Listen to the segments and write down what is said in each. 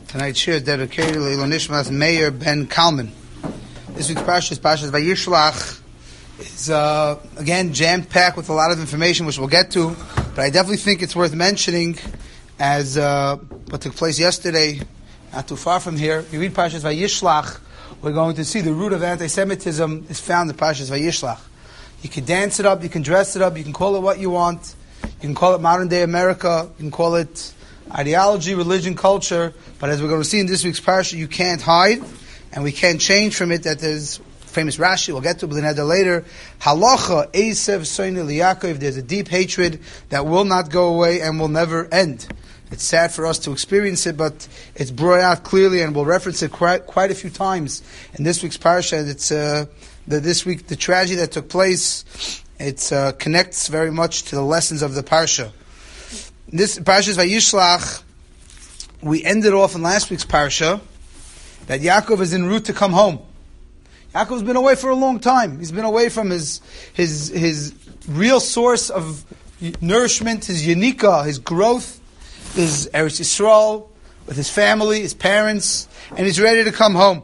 Tonight's shir is dedicated to Leilon Nishmas Meir Ben Kalman. This week's parsha is Parshas Vayishlach. It's again jam-packed with a lot of information, which we'll get to. But I definitely think it's worth mentioning as what took place yesterday, not too far from here. If you read Parshas Vayishlach, we're going to see the root of anti-Semitism is found in Parshas Vayishlach. You can dance it up, you can dress it up, you can call it what you want. You can call it modern-day America, you can call it ideology, religion, culture, but as we're going to see in this week's parsha, you can't hide, and we can't change from it. That there's famous Rashi, we'll get to B'nai later. Halacha Esav Soini Liyaakov. There's a deep hatred that will not go away and will never end. It's sad for us to experience it, but it's brought out clearly, and we'll reference it quite a few times in this week's parsha. And it's this week the tragedy that took place. It connects very much to the lessons of the parsha. This Parshas Vayishlach, we ended off in last week's parsha that Yaakov is en route to come home. Yaakov's been away for a long time. He's been away from his real source of nourishment, his Yanika, his growth, his Eretz Yisrael, with his family, his parents, and he's ready to come home.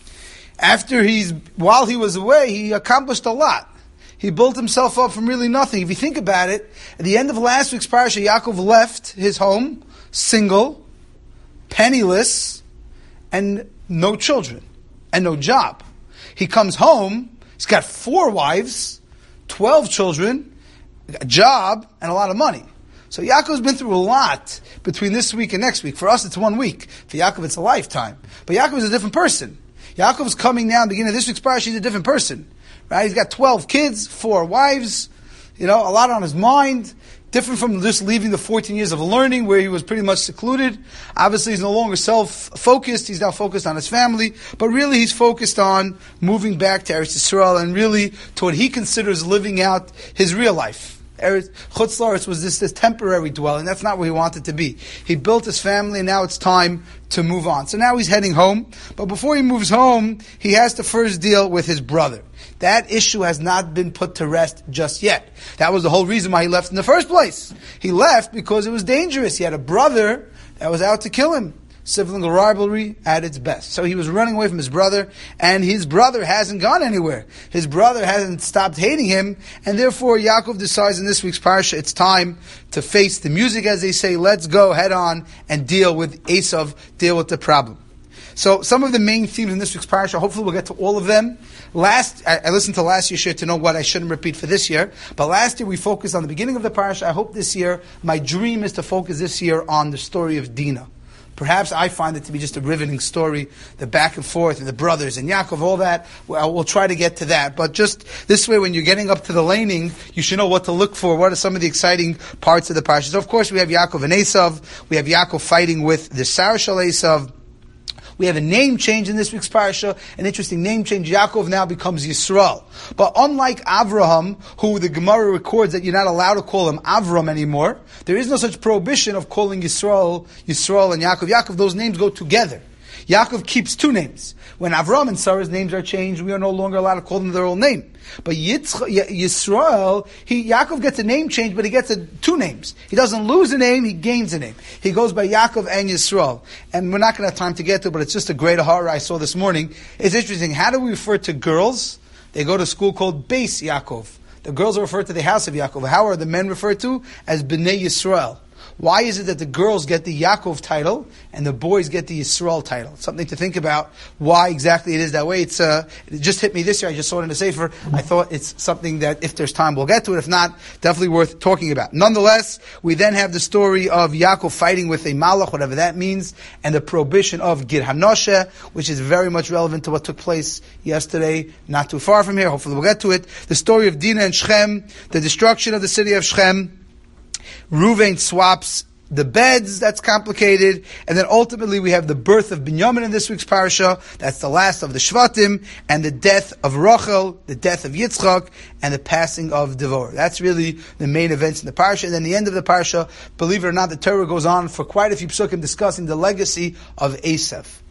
While he was away, he accomplished a lot. He built himself up from really nothing. If you think about it, at the end of last week's parasha, Yaakov left his home, single, penniless, and no children, and no job. He comes home, he's got 4 wives, 12 children, a job, and a lot of money. So Yaakov's been through a lot between this week and next week. For us, it's 1 week. For Yaakov, it's a lifetime. But Yaakov is a different person. Yaakov's coming now, beginning of this week's parasha, he's a different person. Right? He's got 12 kids, 4 wives, a lot on his mind, different from just leaving the 14 years of learning where he was pretty much secluded. Obviously, he's no longer self-focused, he's now focused on his family, but really he's focused on moving back to Eretz Yisrael and really to what he considers living out his real life. Chutz La'aretz was this temporary dwelling. That's not where he wanted to be. He built his family, and now it's time to move on. So now he's heading home. But before he moves home, he has to first deal with his brother. That issue has not been put to rest just yet. That was the whole reason why he left in the first place. He left because it was dangerous. He had a brother that was out to kill him. Sibling rivalry at its best. So he was running away from his brother, and his brother hasn't gone anywhere. His brother hasn't stopped hating him, and therefore Yaakov decides in this week's parsha it's time to face the music, as they say. Let's go head on and deal with Esav, deal with the problem. So some of the main themes in this week's parsha, hopefully we'll get to all of them. I listened to last year's shir to know what I shouldn't repeat for this year. But last year we focused on the beginning of the parsha. I hope this year, my dream is to focus this year on the story of Dinah. Perhaps I find it to be just a riveting story, the back and forth, and the brothers, and Yaakov, all that. We'll try to get to that. But just this way, when you're getting up to the laning, you should know what to look for. What are some of the exciting parts of the parsha? So, of course, we have Yaakov and Esav. We have Yaakov fighting with the Sarah Shel Esav. We have a name change in this week's parsha, an interesting name change. Yaakov now becomes Yisrael. But unlike Avraham, who the Gemara records that you're not allowed to call him Avram anymore, there is no such prohibition of calling Yisrael and Yaakov. Yaakov, those names go together. Yaakov keeps 2 names. When Avram and Sarah's names are changed, we are no longer allowed to call them their own name. But Yisrael, Yaakov gets a name change, but he gets 2 names. He doesn't lose a name, he gains a name. He goes by Yaakov and Yisrael. And we're not going to have time to get to it, but it's just a great horror I saw this morning. It's interesting. How do we refer to girls? They go to school called Beis Yaakov. The girls are referred to the house of Yaakov. How are the men referred to? As Bnei Yisrael. Why is it that the girls get the Yaakov title and the boys get the Yisrael title? Something to think about why exactly it is that way. It just hit me this year. I just saw it in the Sefer. I thought it's something that if there's time we'll get to it. If not, definitely worth talking about. Nonetheless, we then have the story of Yaakov fighting with a Malach, whatever that means, and the prohibition of Gir Hanoshe, which is very much relevant to what took place yesterday, not too far from here. Hopefully we'll get to it. The story of Dinah and Shechem, the destruction of the city of Shechem. Reuven swaps the beds, that's complicated. And then ultimately we have the birth of Binyamin in this week's parsha. That's the last of the Shvatim. And the death of Rachel, the death of Yitzchak, and the passing of Devorah. That's really the main events in the parsha. And then the end of the parsha, believe it or not, the Torah goes on for quite a few psukim discussing the legacy of Esav.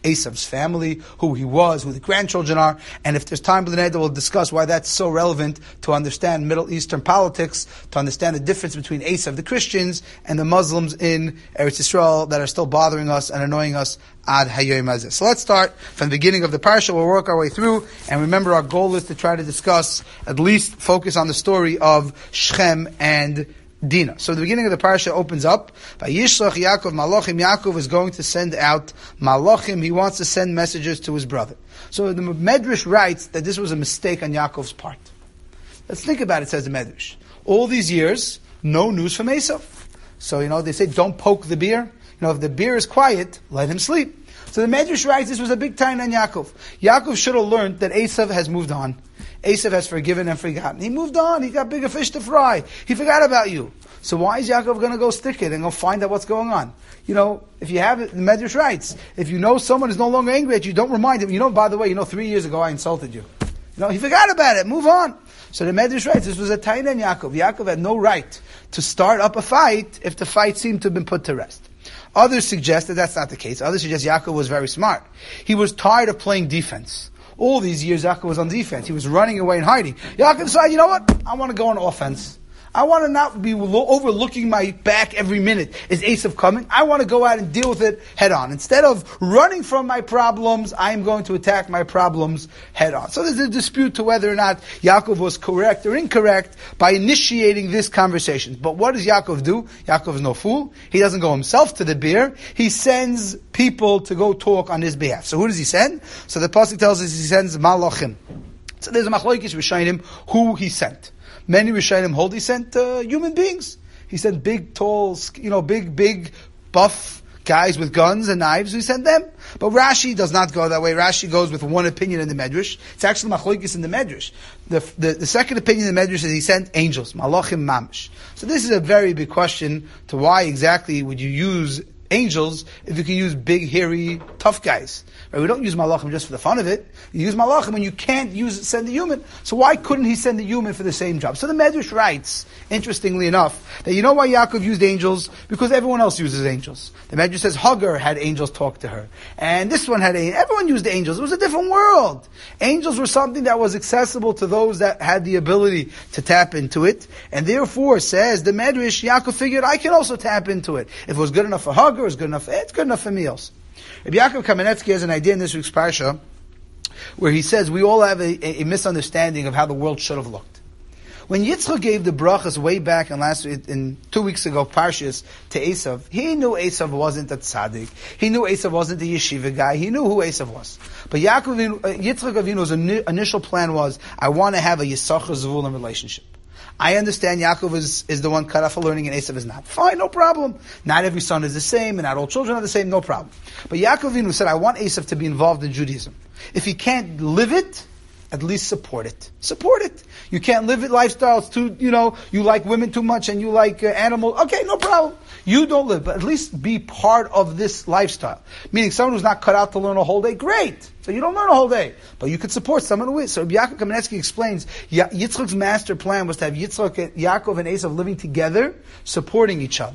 Esav's family, who he was, who the grandchildren are, and if there's time in the night, we'll discuss why that's so relevant to understand Middle Eastern politics, to understand the difference between Esav, the Christians, and the Muslims in Eretz Yisrael that are still bothering us and annoying us ad hayoim hazeh. So let's start from the beginning of the parsha. We'll work our way through, and remember our goal is to try to discuss, at least focus on the story of Shechem and Dinah. So the beginning of the parsha opens up by Yishlach Yaakov Malachim. Yaakov is going to send out Malachim. He wants to send messages to his brother. So the Medrash writes that this was a mistake on Yaakov's part. Let's think about it, says the Medrash. All these years, no news from Esav. So, they say don't poke the bear. If the bear is quiet, let him sleep. So the Medrash writes this was a big time on Yaakov. Yaakov should have learned that Esav has moved on. Esav has forgiven and forgotten. He moved on. He got bigger fish to fry. He forgot about you. So why is Yaakov going to go stick it and go find out what's going on? If you have it, the Medrash writes, if you know someone is no longer angry at you, don't remind him. By the way, 3 years ago I insulted you. He forgot about it. Move on. So the Medrash writes, this was a taina in Yaakov. Yaakov had no right to start up a fight if the fight seemed to have been put to rest. Others suggest that that's not the case. Others suggest Yaakov was very smart. He was tired of playing defense. All these years, Yaakov was on defense. He was running away and hiding. Yaakov decided, I want to go on offense. I want to not be overlooking my back every minute. Is Esav coming? I want to go out and deal with it head on. Instead of running from my problems, I am going to attack my problems head on. So there's a dispute to whether or not Yaakov was correct or incorrect by initiating this conversation. But what does Yaakov do? Yaakov is no fool. He doesn't go himself to the beer. He sends people to go talk on his behalf. So who does he send? So the pasuk tells us he sends Malachim. So there's a machlokes Rishonim who he sent. Many Rishonim hold he sent human beings. He sent big, tall, big, buff guys with guns and knives. He sent them. But Rashi does not go that way. Rashi goes with one opinion in the Medrash. It's actually machlokes in the Medrash. The second opinion in the Medrash is he sent angels, malachim mamish. So this is a very big question to why exactly would you use angels if you can use big, hairy, tough guys. Right? We don't use malachim just for the fun of it. You use malachim when you can't send the human. So why couldn't he send the human for the same job? So the Medrash writes, interestingly enough, that why Yaakov used angels? Because everyone else uses angels. The Medrash says Hagar had angels talk to her. And this one had everyone used angels. It was a different world. Angels were something that was accessible to those that had the ability to tap into it. And therefore, says the Medrash, Yaakov figured, I can also tap into it. If it was good enough for Hagar, it's good enough for me also. Rabbi Yaakov Kamenetsky has an idea in this week's parsha where he says we all have a misunderstanding of how the world should have looked. When Yitzchak gave the brachas way back in 2 weeks ago, Parshas, to Esav, he knew Esav wasn't a tzaddik. He knew Esav wasn't the yeshiva guy. He knew who Esav was. But Yitzchak Avinu's initial plan was, I want to have a Yisachar Zvulun relationship. I understand Yaakov is the one cut off for learning and Esav is not. Fine, no problem. Not every son is the same and not all children are the same, no problem. But Yaakov Avinu said, I want Esav to be involved in Judaism. If he can't live it, at least support it. Support it. You can't live it lifestyle. It's too, you like women too much and you like animals. Okay, no problem. You don't live, but at least be part of this lifestyle. Meaning someone who's not cut out to learn a whole day, great. So you don't learn a whole day, but you could support someone who is. So Yaakov Kamenetsky explains, Yitzchak's master plan was to have Yaakov and Esav living together, supporting each other.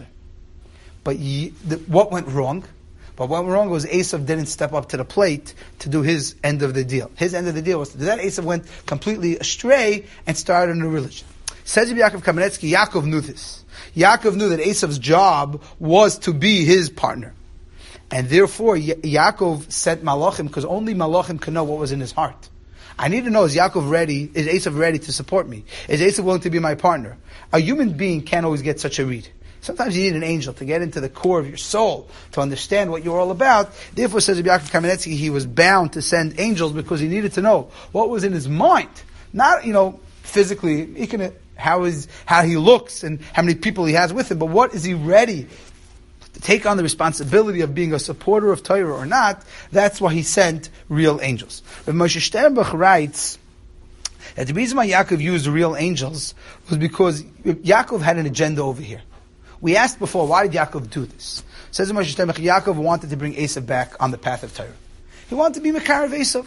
But what went wrong? But what went wrong was Esav didn't step up to the plate to do his end of the deal. His end of the deal was to do that. Esav went completely astray and started a new religion. Says Yaakov Kamenetsky, Yaakov knew this. Yaakov knew that Esav's job was to be his partner. And therefore, Yaakov sent Malachim, because only Malachim can know what was in his heart. I need to know, is Esav ready to support me? Is Esav willing to be my partner? A human being can't always get such a read. Sometimes you need an angel to get into the core of your soul, to understand what you're all about. Therefore, says Yaakov Kamenetsky, he was bound to send angels because he needed to know what was in his mind. Not, physically, how he looks and how many people he has with him, but what is he ready to take on the responsibility of being a supporter of Torah or not? That's why he sent real angels. But Moshe Sternbuch writes that the reason why Yaakov used real angels was because Yaakov had an agenda over here. We asked before, why did Yaakov do this? Says Moshe Sternbuch, Yaakov wanted to bring Esav back on the path of Torah. He wanted to be Mekarav Esav.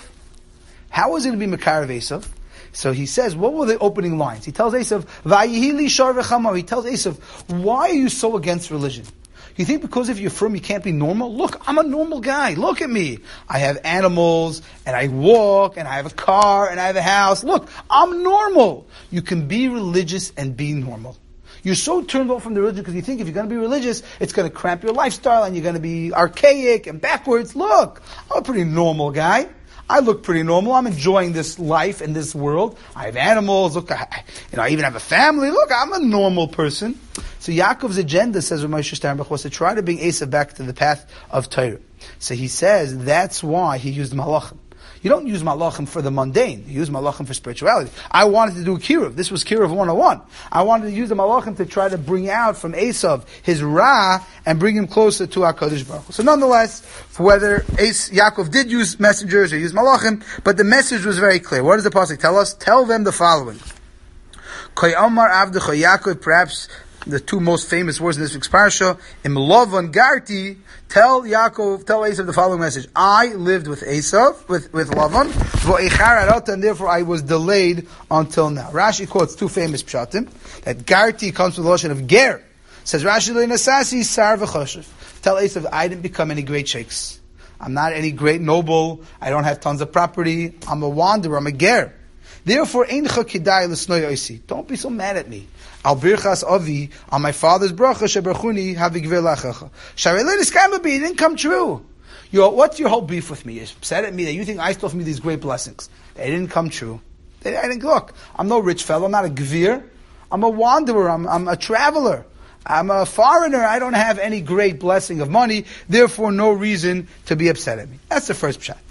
How was he going to be Mekarav Esav? So he says, what were the opening lines? He tells Esav, Vayihi li shar v'chama. He tells Esav, why are you so against religion? You think because if you're from, you can't be normal? Look, I'm a normal guy. Look at me. I have animals, and I walk, and I have a car, and I have a house. Look, I'm normal. You can be religious and be normal. You're so turned off from the religion because you think if you're going to be religious, it's going to cramp your lifestyle and you're going to be archaic and backwards. Look, I'm a pretty normal guy. I look pretty normal. I'm enjoying this life and this world. I have animals. Look, I even have a family. Look, I'm a normal person. So Yaakov's agenda, says Moshe Sternbuch, was to try to bring Esav back to the path of Torah. So he says that's why he used malachim. You don't use malachim for the mundane. You use malachim for spirituality. I wanted to do kiruv. This was kiruv 101. I wanted to use the malachim to try to bring out from Esav his ra and bring him closer to HaKadosh Baruch Hu. So nonetheless, whether Yaakov did use messengers or use malachim, but the message was very clear. What does the pasuk tell us? Tell them the following. Koi Omar Avdecha Yaakov, perhaps the two most famous words in this week's parsha, Im Lavan Garti, tell Esav the following message. I lived with Esav, with Lavan, and therefore I was delayed until now. Rashi quotes two famous pshatim, that Garti comes from the Lashon of Ger. Says Rashi, Nasasi Sar v'choshev. Tell Esav, I didn't become any great sheikhs. I'm not any great noble. I don't have tons of property. I'm a wanderer. I'm a Ger. Therefore, Eincha Kidai L'snoi Oisi. Don't be so mad at me. Al birchas avi, on my father's bracha, sheberchuni havigvir lachacha. Sharei it didn't come true. What's your whole beef with me? You're upset at me that you think I stole from me these great blessings. They didn't come true. I didn't look. I'm no rich fellow. I'm not a gvir. I'm a wanderer. I'm a traveler. I'm a foreigner. I don't have any great blessing of money. Therefore, no reason to be upset at me. That's the first pshat.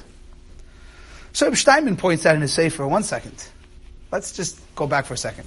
So Steinman points out in his sefer, 1 second. Let's just go back for a second.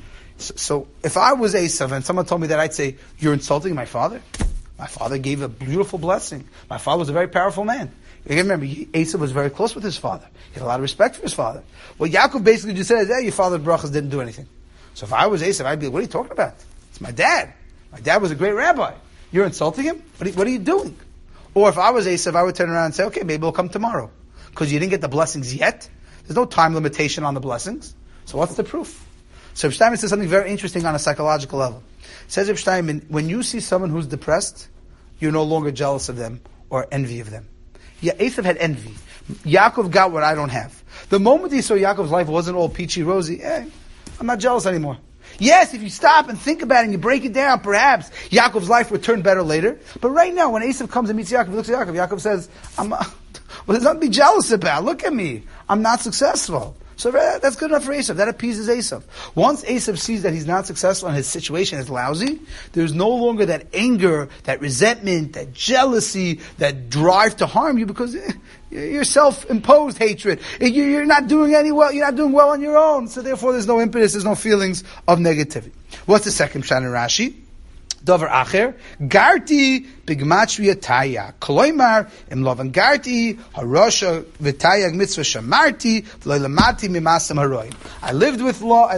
So if I was Esav and someone told me that, I'd say, you're insulting my father? My father gave a beautiful blessing. My father was a very powerful man. You remember, Esav was very close with his father. He had a lot of respect for his father. What Yaakov basically just said is, your father's brachas didn't do anything. So if I was Esav, I'd be like, what are you talking about? It's my dad. My dad was a great rabbi. You're insulting him? What are you doing? Or if I was Esav, I would turn around and say, okay, maybe we'll come tomorrow. Because you didn't get the blessings yet. There's no time limitation on the blessings. So what's the proof? So Reb Steinman says something very interesting on a psychological level. Says Reb Steinman, when you see someone who's depressed, you're no longer jealous of them or envy of them. Yeah, Esav had envy. Yaakov got what I don't have. The moment he saw Yaakov's life wasn't all peachy rosy, I'm not jealous anymore. Yes, if you stop and think about it and you break it down, perhaps Yaakov's life would turn better later. But right now, when Esav comes and meets Yaakov, he looks at Yaakov, Yaakov says, well, there's nothing to be jealous about. Look at me. I'm not successful. So that's good enough for Esav. That appeases Esav. Once Esav sees that he's not successful and his situation is lousy, there's no longer that anger, that resentment, that jealousy, that drive to harm you because you're self-imposed hatred. You're not doing well. You're not doing well on your own. So therefore, there's no impetus. There's no feelings of negativity. What's the second pshat in Rashi? Davar acher, garti b'gematria taya. Koloimar im lovan garti harosha v'tayag mitzvah shamarti v'lo lamati mimasam haroim. I lived with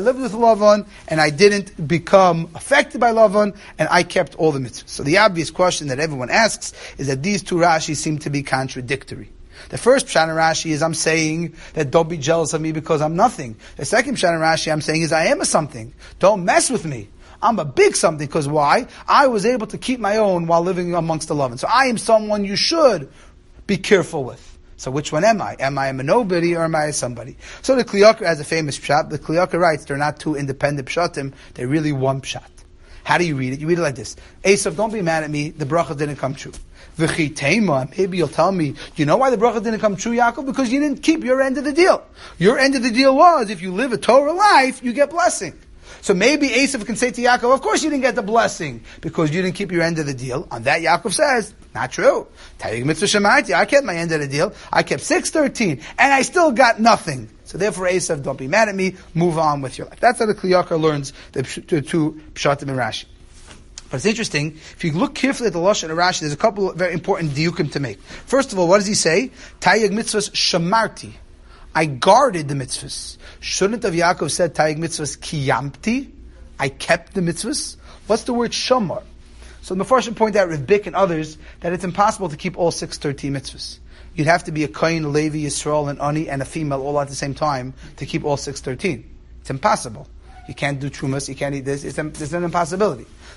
Lavan, and I didn't become affected by Lavan, and I kept all the mitzvahs. So the obvious question that everyone asks is that these two Rashis seem to be contradictory. The first pshat in Rashi is I'm saying that don't be jealous of me because I'm nothing. The second pshat in Rashi I'm saying is I am a something. Don't mess with me. I'm a big something, because why? I was able to keep my own while living amongst the Lavan. So I am someone you should be careful with. So which one am I? Am I a nobody or am I a somebody? So the Kli Yakar has a famous pshat. The Kli Yakar writes, they're not two independent pshatim, they're really one pshat. How do you read it? You read it like this. Esav, don't be mad at me, the bracha didn't come true. Maybe you'll tell me, you know why the bracha didn't come true, Yaakov? Because you didn't keep your end of the deal. Your end of the deal was, if you live a Torah life, you get blessing. So maybe Esav can say to Yaakov, of course you didn't get the blessing, because you didn't keep your end of the deal. On that, Yaakov says, not true. Tayig mitzvah shemarti, I kept my end of the deal. I kept 613, and I still got nothing. So therefore, Esav, don't be mad at me, move on with your life. That's how the Kli Yakar learns the two pshatim in Rashi. But it's interesting, if you look carefully at the Lashon of Rashi, there's a couple of very important diukim to make. First of all, what does he say? Tayig mitzvahs shemarti. I guarded the mitzvahs. Shouldn't have Yaakov said Tayig mitzvahs kiyamti? I kept the mitzvahs. What's the word shamar? So the Mefarshim point out, Rav Bick and others, that it's impossible to keep all 613 mitzvahs. You'd have to be a Kohen, a Levi, Yisrael, an Ani, and a female all at the same time to keep all 613. It's impossible. You can't do trumas, you can't eat this, it's an impossibility.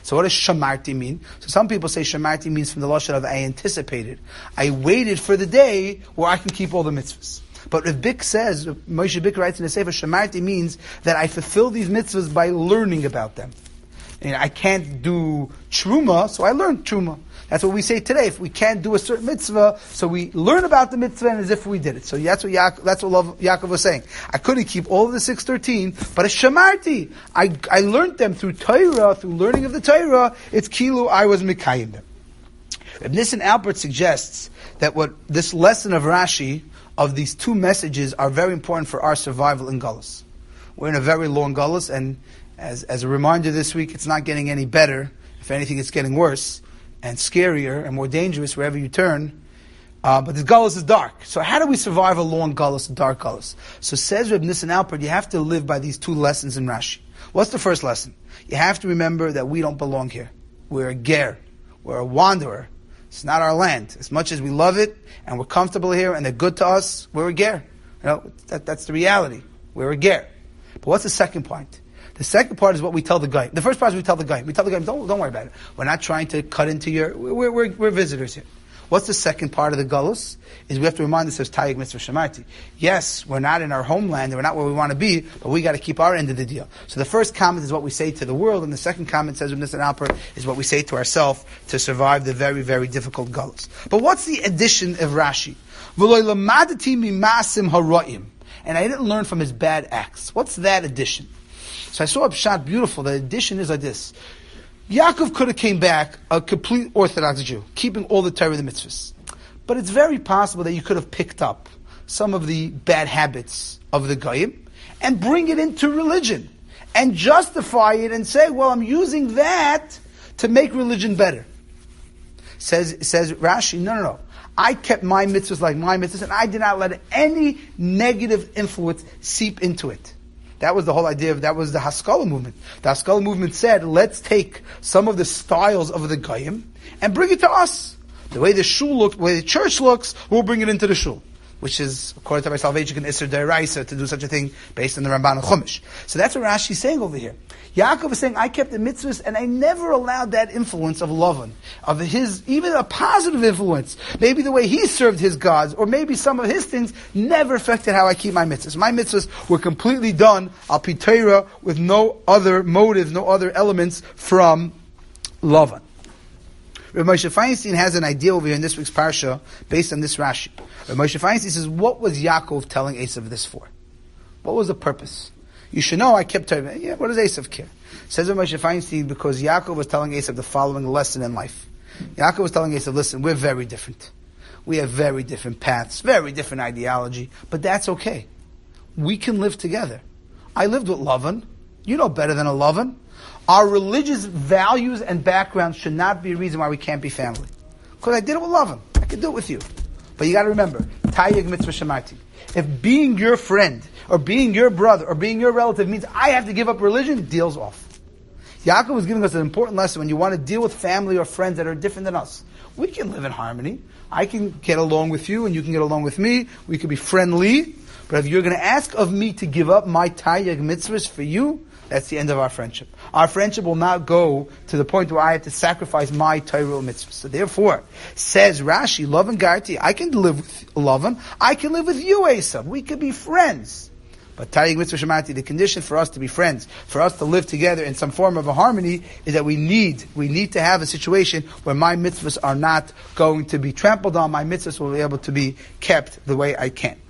So what does shamarti mean? So some people say shamarti means from the lashon of I anticipated. I waited for the day where I can keep all the mitzvahs. But if Bick says, Moshe Bick writes in the Sefer, shamarti means that I fulfill these mitzvahs by learning about them. And I can't do truma, so I learned truma. That's what we say today. If we can't do a certain mitzvah, so we learn about the mitzvah and as if we did it. So that's what Yaakov was saying. I couldn't keep all of the 613, but it's shamarti. I learned them through Torah, through learning of the Torah. It's kilu, I was mikayim them. Reb Nissen Alpert suggests that what this lesson of Rashi, of these two messages, are very important for our survival in Gullus. We're in a very long Gullus, and as a reminder this week, it's not getting any better. If anything, it's getting worse and scarier and more dangerous wherever you turn. But the Gullus is dark. So how do we survive a long Gullus, a dark Gullus? So says Reb Nissen Alpert, you have to live by these two lessons in Rashi. What's the first lesson? You have to remember that we don't belong here. We're a ger. We're a wanderer. It's not our land. As much as we love it and we're comfortable here and they're good to us, we're a ger. That's the reality. We're a ger. But what's the second point? The second part is what we tell the guy. The first part is we tell the guy. We tell the guy, don't worry about it. We're not trying to cut into your... We're visitors here. What's the second part of the Gullus? Is we have to remind ourselves, Tayyig Mitzvah Shamarti. Yes, we're not in our homeland, and we're not where we want to be, but we got to keep our end of the deal. So the first comment is what we say to the world, and the second comment, says Reb Nissen Alpert, is what we say to ourselves to survive the very, very difficult Gullus. But what's the addition of Rashi? V'lo lamadati mimasim haroim. And I didn't learn from his bad acts. What's that addition? So I saw a pshat beautiful. The addition is like this. Yaakov could have came back a complete Orthodox Jew, keeping all the Torah and the mitzvahs. But it's very possible that you could have picked up some of the bad habits of the Goyim and bring it into religion and justify it and say, well, I'm using that to make religion better. Says Rashi, no. I kept my mitzvahs like my mitzvahs, and I did not let any negative influence seep into it. That was the whole idea that was the Haskalah movement. The Haskalah movement said, let's take some of the styles of the Goyim and bring it to us. The way the shul looks, the way the church looks, we'll bring it into the shul. Which is, according to my salvation, an Isser D'Oraisa to do such a thing based on the Ramban and Chumash. So that's what Rashi is saying over here. Yaakov is saying, I kept the mitzvahs and I never allowed that influence of Lavan, of his, even a positive influence. Maybe the way he served his gods, or maybe some of his things never affected how I keep my mitzvahs. My mitzvahs were completely done al pi Torah with no other motives, no other elements from Lavan. Rav Moshe Feinstein has an idea over here in this week's parsha based on this Rashi. Rav Moshe Feinstein says, what was Yaakov telling Esav this for? What was the purpose? You should know I kept Torah. Yeah, what does Esav care? Says Rav Moshe Feinstein, because Yaakov was telling Esav the following lesson in life. Yaakov was telling Esav, listen, we're very different. We have very different paths, very different ideology, but that's okay. We can live together. I lived with Lavan. You know better than a Lavan. Our religious values and backgrounds should not be a reason why we can't be family. Because I did it with Lavan. I could do it with you. But you got to remember, Tayyig Mitzvah Shamarti. If being your friend, or being your brother, or being your relative means I have to give up religion, deal's off. Yaakov was giving us an important lesson when you want to deal with family or friends that are different than us. We can live in harmony. I can get along with you, and you can get along with me. We can be friendly. But if you're going to ask of me to give up my Tayyig Mitzvahs for you, that's the end of our friendship. Our friendship will not go to the point where I have to sacrifice my Torah mitzvahs. So therefore, says Rashi, Lavan Garti, I can live with Lavan, I can live with you, Esav. We could be friends. But Tayyig Mitzvah Shamarti, the condition for us to be friends, for us to live together in some form of a harmony, is that we need to have a situation where my mitzvahs are not going to be trampled on, my mitzvahs will be able to be kept the way I can.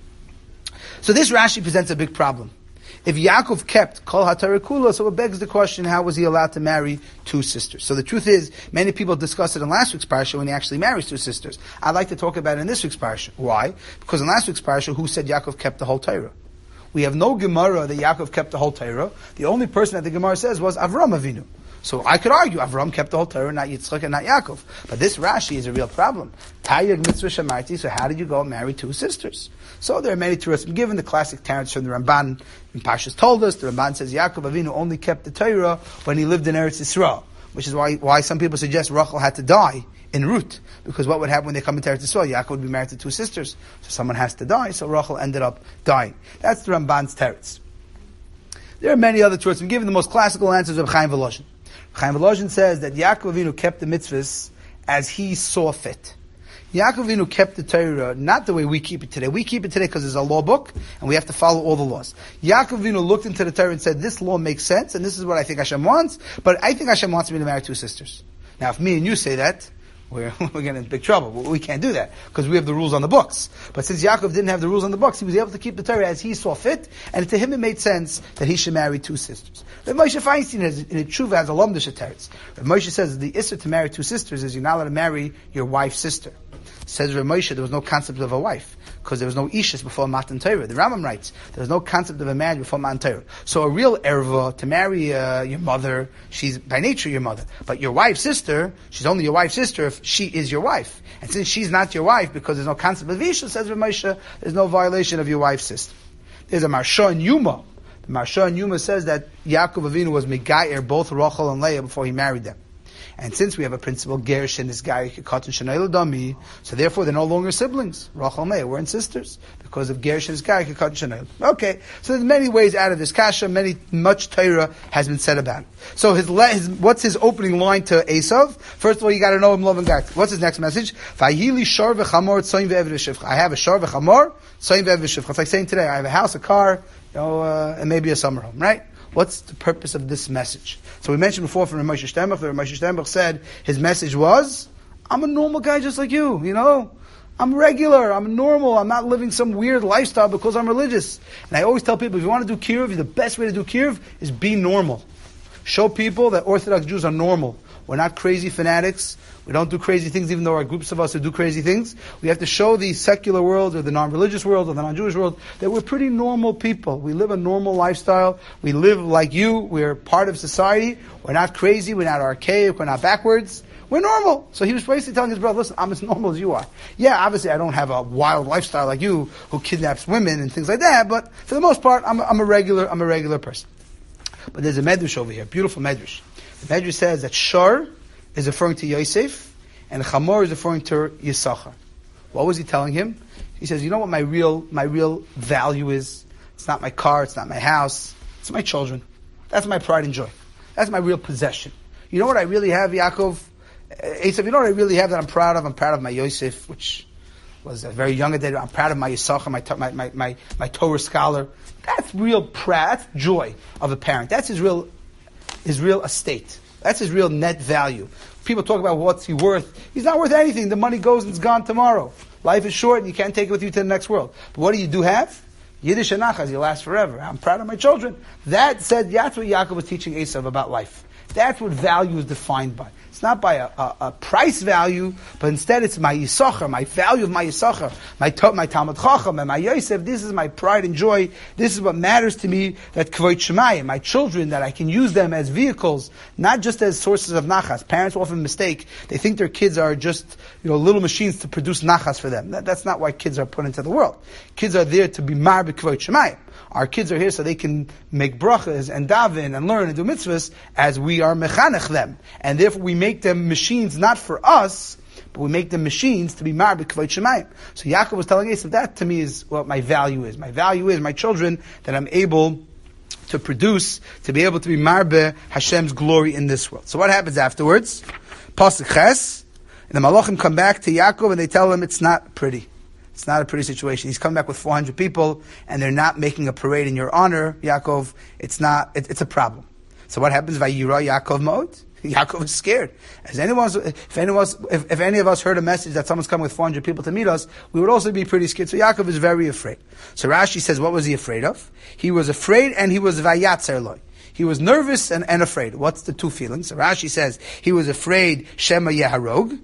So this Rashi presents a big problem. If Yaakov kept Kol HaTorah Kula, so it begs the question, how was he allowed to marry two sisters? So the truth is, many people discussed it in last week's parsha when he actually marries two sisters. I'd like to talk about it in this week's parsha. Why? Because in last week's parsha, who said Yaakov kept the whole Torah? We have no Gemara that Yaakov kept the whole Torah. The only person that the Gemara says was Avram Avinu. So I could argue Avram kept the whole Torah, not Yitzchak and not Yaakov. But this Rashi is a real problem. Tayyig Mitzvah Shamarti, so how did you go and marry two sisters? So there are many Turim given. The classic Tarot from the Ramban in Pashas told us. The Ramban says Yaakov Avinu only kept the Torah when he lived in Eretz Yisrael, which is why some people suggest Rachel had to die in Ruth, because what would happen when they come into Eretz Yisrael? Yaakov would be married to two sisters, so someone has to die. So Rachel ended up dying. That's the Ramban's Teretz. There are many other Turim given. The most classical answers of Chaim Volozhin. Chaim Volozhin says that Yaakov Avinu kept the mitzvahs as he saw fit. Yaakov Avinu kept the Torah not the way we keep it today. We keep it today because there's a law book and we have to follow all the laws. Yaakov Avinu looked into the Torah and said, this law makes sense and this is what I think Hashem wants, but I think Hashem wants me to marry 2 sisters. Now if me and you say that, we're getting in big trouble. We can't do that because we have the rules on the books. But since Yaakov didn't have the rules on the books, he was able to keep the Torah as he saw fit, and to him it made sense that he should marry 2 sisters. Rav Moshe Feinstein in a tshuva has a lomdish teretz. Rav Moshe says the issur to marry 2 sisters is you're not allowed to marry your wife's sister. Says Rav Moshe, there was no concept of a wife because there was no ishus before Matan Torah. The Rambam writes there was no concept of a man before Matan Torah. So a real erva to marry your mother, she's by nature your mother, but your wife's sister, she's only your wife's sister if she is your wife. And since she's not your wife because there's no concept of ishus, says Rav Moshe, there's no violation of your wife's sister. There's a Marsha and Yuma. The Marsha and Yuma says that Yaakov Avinu was megayer both Rachel and Leah before he married them. And since we have a principle, Gersh and this guy, Katan Shanayla Dami, so therefore they're no longer siblings. Rachel and Leah weren't sisters because of Gersh and this guy, Katan Shanayla. Okay, so there's many ways out of this kasha, much Torah has been said about it. So what's his opening line to Esav? First of all, you got to know him, love and grat. What's his next message? Vayili shar v'chamor tzoyin ve'ev v'shivcha. I have a shar v'chamor, tzoyin ve'ev v'shivcha. It's like saying today, I have a house, a car, and maybe a summer home, right? What's the purpose of this message? So we mentioned before from Rav Moshe Steinbuch, that Rav Moshe Steinbuch said his message was, I'm a normal guy just like you, I'm regular, I'm normal, I'm not living some weird lifestyle because I'm religious. And I always tell people, if you want to do kiruv, the best way to do kiruv is be normal. Show people that Orthodox Jews are normal. We're not crazy fanatics. We don't do crazy things, even though there are groups of us who do crazy things. We have to show the secular world, or the non-religious world, or the non-Jewish world, that we're pretty normal people. We live a normal lifestyle. We live like you. We're part of society. We're not crazy. We're not archaic. We're not backwards. We're normal. So he was basically telling his brother, listen, I'm as normal as you are. Yeah, obviously I don't have a wild lifestyle like you, who kidnaps women and things like that, but for the most part, I'm a regular person. But there's a medrash over here, beautiful medrash. The medrash says that Shar is referring to Yosef, and Chamor is referring to Yisachar. What was he telling him? He says, you know what my real value is? It's not my car, it's not my house, it's my children. That's my pride and joy. That's my real possession. You know what I really have, Yaakov? Esav, you know what I really have that I'm proud of? I'm proud of my Yosef, which was a very young age. I'm proud of my Yisachar, my Torah scholar. That's real pride, that's joy of a parent. That's his real estate. That's his real net value. People talk about what's he worth. He's not worth anything. The money goes and it's gone tomorrow. Life is short and you can't take it with you to the next world. But what do have? Yiddish and Nachas, you'll last forever. I'm proud of my children. That's what Yaakov was teaching Esav about life. That's what value is defined by. It's not by a price value, but instead it's my Yisachar, my value of my Yisachar, my Talmud Chacham, and my Yosef. This is my pride and joy. This is what matters to me, that Kavod Shemayim, my children, that I can use them as vehicles, not just as sources of nachas. Parents often mistake. They think their kids are just little machines to produce nachas for them. That's not why kids are put into the world. Kids are there to be mar b'Kavod Shemayim. Our kids are here so they can make brachas and daven and learn and do mitzvahs as we are mechanech them. And therefore we make them machines not for us, but we make them machines to be mar b'Kavod Shemayim. So Yaakov was telling us that to me is what my value is. My value is my children that I'm able to produce, to be able to be marbe Hashem's glory in this world. So what happens afterwards? Pasuk Ches, and the Malachim come back to Yaakov and they tell him it's not pretty. It's not a pretty situation. He's coming back with 400 people, and they're not making a parade in your honor, Yaakov. It's a problem. So what happens? Vayira Yaakov Ma'od. Yaakov is scared. If any of us heard a message that someone's coming with 400 people to meet us, we would also be pretty scared. So Yaakov is very afraid. So Rashi says, what was he afraid of? He was afraid, and he was vayatzer loy. He was nervous and afraid. What's the two feelings? So Rashi says he was afraid Shema Yeharog.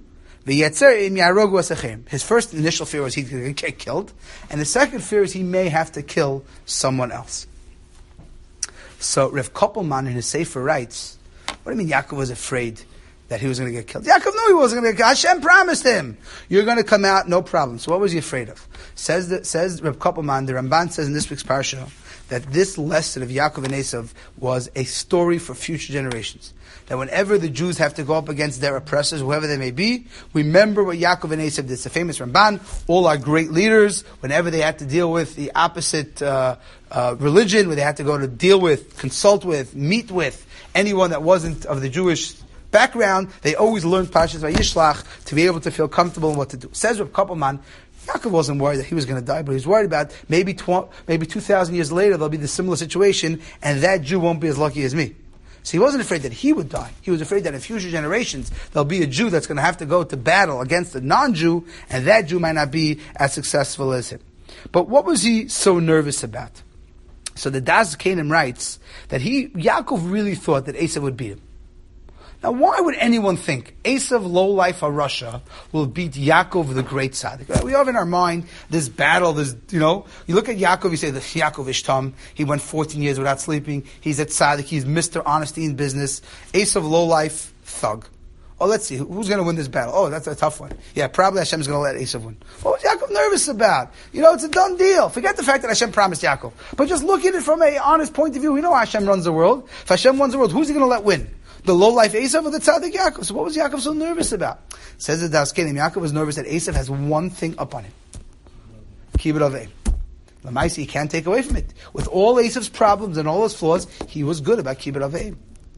His first initial fear was he's going to get killed, and the second fear is he may have to kill someone else. So Rav Koppelman in his Sefer writes, what do you mean Yaakov was afraid that he was going to get killed? Yaakov knew he wasn't going to get killed. Hashem promised him, you're going to come out, no problem. So what was he afraid of? Says Rav Koppelman, the Ramban says in this week's parsha, that this lesson of Yaakov and Esav was a story for future generations. that whenever the Jews have to go up against their oppressors, whoever they may be, remember what Yaakov and Esav did. It's a famous Ramban. All our great leaders, whenever they had to deal with the opposite religion, where they had to go to deal with, consult with, meet with anyone that wasn't of the Jewish background, they always learned Parshas Vayishlach to be able to feel comfortable in what to do. Says Reb Koppelman, Yaakov wasn't worried that he was going to die, but he was worried about maybe 2,000 years later there'll be the similar situation, and that Jew won't be as lucky as me. So he wasn't afraid that he would die. He was afraid that in future generations there'll be a Jew that's going to have to go to battle against a non-Jew, and that Jew might not be as successful as him. But what was he so nervous about? So the Das Kanim writes that Yaakov really thought that Esav would beat him. Now, why would anyone think Esav, lowlife Russia, will beat Yaakov, the great tzaddik? We have in our mind this battle, you look at Yaakov, you say, the Yaakov Ishtam, he went 14 years without sleeping, he's a tzaddik, he's Mr. Honesty in business. Esav, lowlife, thug. Oh, let's see, who's going to win this battle? Oh, that's a tough one. Yeah, probably Hashem's going to let Esav win. What was Yaakov nervous about? It's a done deal. Forget the fact that Hashem promised Yaakov. But just look at it from an honest point of view. We know Hashem runs the world. If Hashem runs the world, who's he going to let win? The low-life Esav or the tzaddik Yaakov? So what was Yaakov so nervous about? Says the Das Kenim, Yaakov was nervous that Esav has one thing up on him. Kibbud Avim. Lamaisi, he can't take away from it. With all Esav's problems and all his flaws, he was good about Kibbud Avim.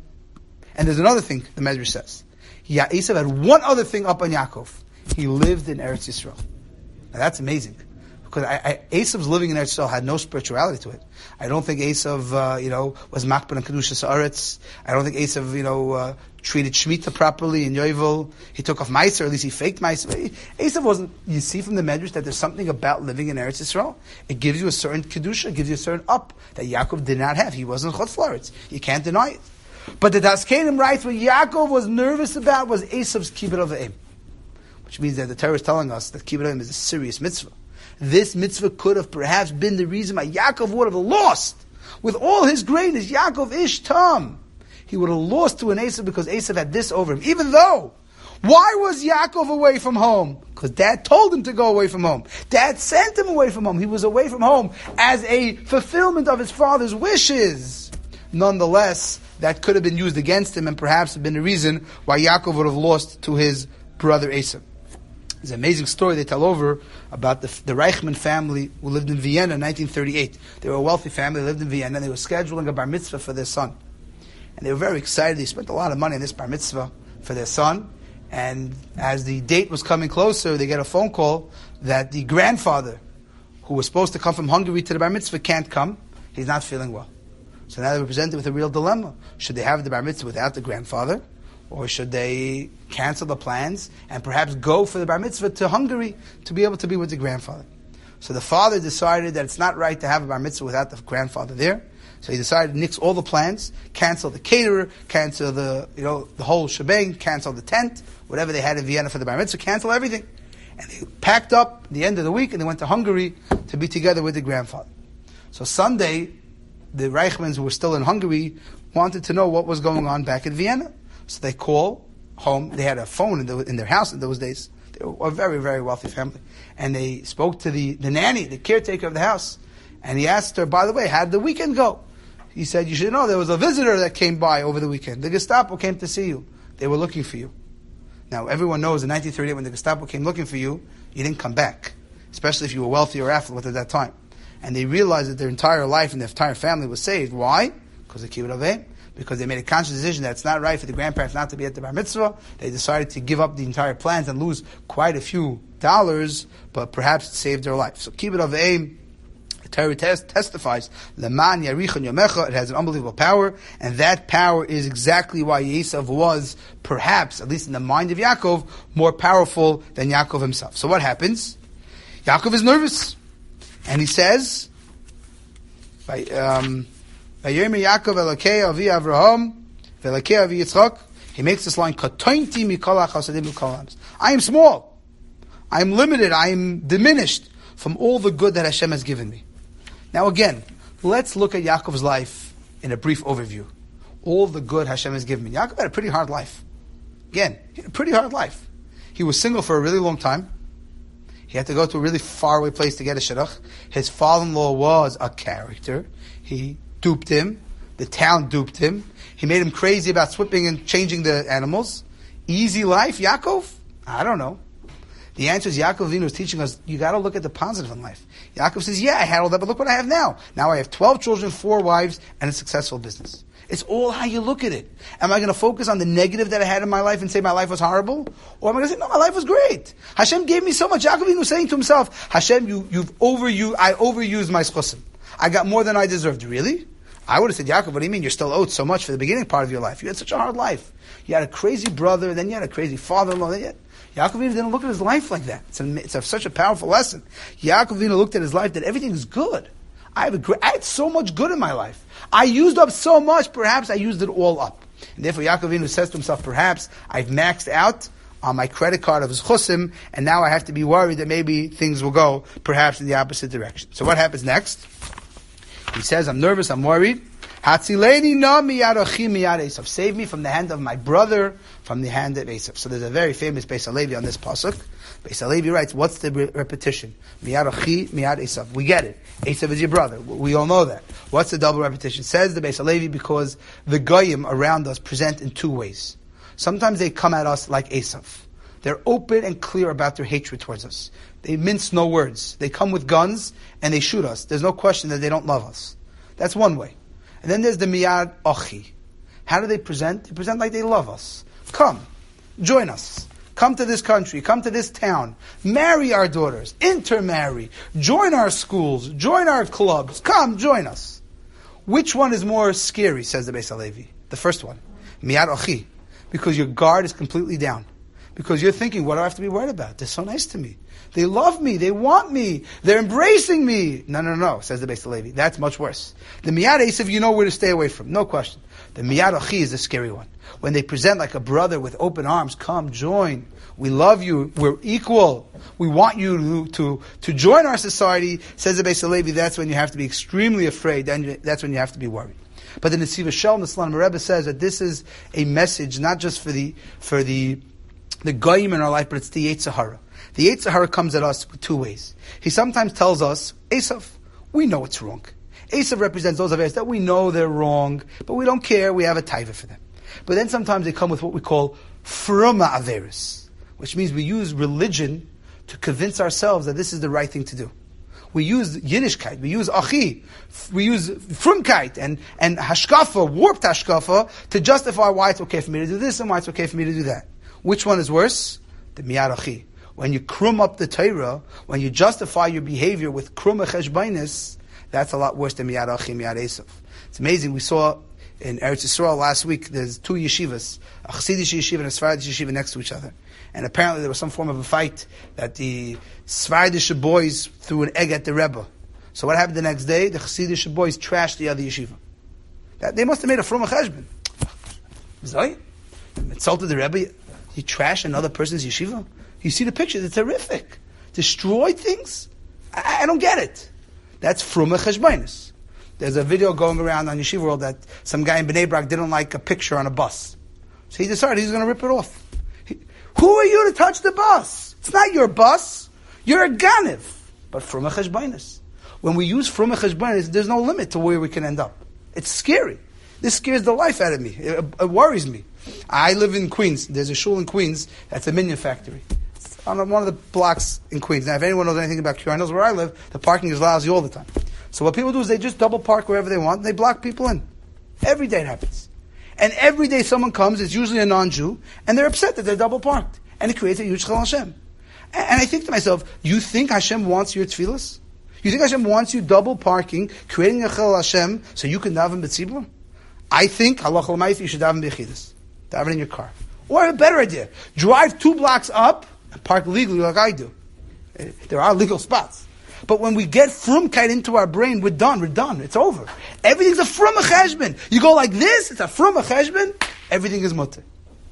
And there's another thing the Medrash says. Esav had one other thing up on Yaakov. He lived in Eretz Yisrael. Now that's amazing. Because Esav's living in Eretz Yisrael had no spirituality to it. I don't think Esav, was makbar and kedushas haaretz. I don't think Esav, treated Shemitah properly in Yovel. He took off Meiser, or at least he faked Meiser. Esav wasn't. You see from the Medrash that there's something about living in Eretz Yisrael. It gives you a certain kedusha, it gives you a certain up that Yaakov did not have. He wasn't chutz la'aretz. You can't deny it. But the Das Kenim writes what Yaakov was nervous about was Esav's kibbud avim, which means that the Torah is telling us that kibbud avim is a serious mitzvah. This mitzvah could have perhaps been the reason why Yaakov would have lost. With all his greatness, Yaakov ish tam, he would have lost to an Esav because Esav had this over him. Even though, why was Yaakov away from home? Because Dad told him to go away from home. Dad sent him away from home. He was away from home as a fulfillment of his father's wishes. Nonetheless, that could have been used against him and perhaps have been the reason why Yaakov would have lost to his brother Esav. There's an amazing story they tell over about the Reichman family who lived in Vienna in 1938. They were a wealthy family, they lived in Vienna, and they were scheduling a bar mitzvah for their son. And they were very excited. They spent a lot of money on this bar mitzvah for their son. And as the date was coming closer, they get a phone call that the grandfather, who was supposed to come from Hungary to the bar mitzvah, can't come. He's not feeling well. So now they were presented with a real dilemma. Should they have the bar mitzvah without the grandfather? Or should they cancel the plans and perhaps go for the bar mitzvah to Hungary to be able to be with the grandfather? So the father decided that it's not right to have a bar mitzvah without the grandfather there. So he decided to nix all the plans, cancel the caterer, cancel the whole shebang, cancel the tent, whatever they had in Vienna for the bar mitzvah, cancel everything. And they packed up at the end of the week and they went to Hungary to be together with the grandfather. So Sunday, the Reichmans who were still in Hungary wanted to know what was going on back in Vienna. So they call home. They had a phone in their house in those days. They were a very, very wealthy family. And they spoke to the nanny, the caretaker of the house. And he asked her, by the way, how did the weekend go? He said, you should know there was a visitor that came by over the weekend. The Gestapo came to see you. They were looking for you. Now, everyone knows in 1938 when the Gestapo came looking for you, you didn't come back. Especially if you were wealthy or affluent at that time. And they realized that their entire life and their entire family was saved. Why? Because of Kibbud Avim. Because they made a conscious decision that it's not right for the grandparents not to be at the bar mitzvah. They decided to give up the entire plans and lose quite a few dollars, but perhaps it saved their life. So Kibbud Avim, the Torah testifies, Leman Yarichon Yomecha, it has an unbelievable power, and that power is exactly why Esav was, perhaps, at least in the mind of Yaakov, more powerful than Yaakov himself. So what happens? Yaakov is nervous, and he says, he makes this line, I am small, I am limited, I am diminished from all the good that Hashem has given me. Now again, let's look at Yaakov's life in a brief overview. All the good Hashem has given me. Yaakov had a pretty hard life. Again, he had a pretty hard life. He was single for a really long time. He had to go to a really faraway place to get a shidduch. His father-in-law was a character. He duped him, The town duped him. He made him crazy about swapping and changing the animals. Easy life, Yaakov? I don't know. The answer is Yaakov Avinu is teaching us, you got to look at the positive in life. Yaakov says, yeah, I had all that, but look what I have now. Now I have 12 children, 4 wives, and a successful business. It's all how you look at it. Am I going to focus on the negative that I had in my life and say my life was horrible? Or am I going to say, no, my life was great. Hashem gave me so much. Yaakov Avinu was saying to himself, Hashem, I overused my schusim. I got more than I deserved. Really? I would have said, Yaakov, what do you mean? You're still owed so much for the beginning part of your life. You had such a hard life. You had a crazy brother, then you had a crazy father-in-law. Yaakov Avinu didn't look at his life like that. It's such a powerful lesson. Yaakov Avinu looked at his life that everything is good. I had so much good in my life. I used up so much, perhaps I used it all up. And therefore Yaakov Avinu says to himself, perhaps I've maxed out on my credit card of his chusim, and now I have to be worried that maybe things will go perhaps in the opposite direction. So what happens next? He says, I'm nervous, I'm worried. Hatzileni na miyad achi miyad Esav. Save me from the hand of my brother, from the hand of Esav. So there's a very famous Beis Halevi on this pasuk. Beis Halevi writes, what's the repetition? Miyad achi miyad Esav. We get it. Esav is your brother. We all know that. What's the double repetition? Says the Beis Halevi because the goyim around us present in 2 ways. Sometimes they come at us like Esav. They're open and clear about their hatred towards us. They mince no words. They come with guns and they shoot us. There's no question that they don't love us. That's one way. And then there's the miyad achi. How do they present? They present like they love us. Come, join us. Come to this country. Come to this town. Marry our daughters. Intermarry. Join our schools. Join our clubs. Come, join us. Which one is more scary, says the Beis Halevi? The first one. Miyad achi. Because your guard is completely down. Because you're thinking, what do I have to be worried about? They're so nice to me. They love me. They want me. They're embracing me. No, says the Beis Halevi. That's much worse. The Miyad Esav, you know where to stay away from. No question. The Miyad Achi is the scary one. When they present like a brother with open arms, come, join. We love you. We're equal. We want you to join our society, says the Beis Halevi. That's when you have to be extremely afraid. That's when you have to be worried. But the Nesiva Shalom, the Slonim Rebbe says that this is a message not just for the goyim in our life, but it's the Yetzer Hara. The Yetzer Hara comes at us with 2 ways. He sometimes tells us, Esav, we know it's wrong. Esav represents those of us that we know they're wrong, but we don't care, we have a taiva for them. But then sometimes they come with what we call fruma averis, which means we use religion to convince ourselves that this is the right thing to do. We use Yiddishkeit, we use achi, we use frumkeit and hashkafa, warped hashkafa, to justify why it's okay for me to do this and why it's okay for me to do that. Which one is worse? The miyad achi. When you krum up the Torah, when you justify your behavior with krum cheshbainis, that's a lot worse than miyad achi, miyad Esav. It's amazing. We saw in Eretz Yisrael last week, there's 2 yeshivas, a Chassidish yeshiva and a Sephardish yeshiva next to each other. And apparently there was some form of a fight that the Sephardish boys threw an egg at the Rebbe. So what happened the next day? The Chassidish boys trashed the other yeshiva. They must have made a from cheshbon. Zoi? Insulted the Rebbe. You trash another person's yeshiva? You see the picture, it's horrific. Destroy things? I don't get it. That's fruma cheshbainis. There's a video going around on Yeshiva World that some guy in Bnei Brak didn't like a picture on a bus. So he decided he's going to rip it off. Who are you to touch the bus? It's not your bus. You're a ganiv. But fruma cheshbainis. When we use fruma cheshbainis, there's no limit to where we can end up. It's scary. This scares the life out of me. It worries me. I live in Queens. There's a shul in Queens that's a minion factory. It's on one of the blocks in Queens. Now, if anyone knows anything about Kiryas knows where I live, the parking is lousy all the time. So what people do is they just double park wherever they want, and they block people in. Every day it happens. And every day someone comes, it's usually a non-Jew, and they're upset that they're double parked. And it creates a huge chilul Hashem. And I think to myself, you think Hashem wants your tefillas? You think Hashem wants you double parking, creating a chilul Hashem, so you can daven b'tzibur? I think, halacha l'mayis, you should daven b'yechidus. Daven in your car. Or I have a better idea. Drive 2 blocks up and park legally like I do. There are legal spots. But when we get frumkeit into our brain, we're done. It's over. Everything's a fruma cheshbon. You go like this, it's a fruma cheshbon, everything is mutter.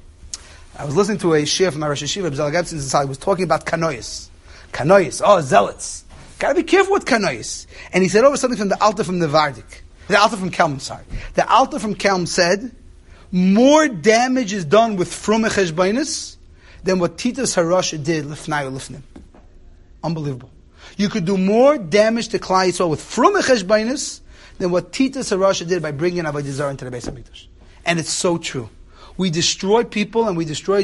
I was listening to a shir from my Rosh Hashiva, B'Zal Gebsen, he was talking about kanois. Kanois, zealots. Gotta be careful with kanois. And he said over something from the Alta from Nevardik. The Alta from Kelm, sorry. The Alta from Kelm said, more damage is done with fruma cheshbainis than what Titus HaRasha did lifnai lifnim. Unbelievable. You could do more damage to Klal Yisrael with fruma cheshbainis than what Titus HaRasha did by bringing Avodah Zarah into the Beis HaMikdash. And it's so true. We destroy people and we destroy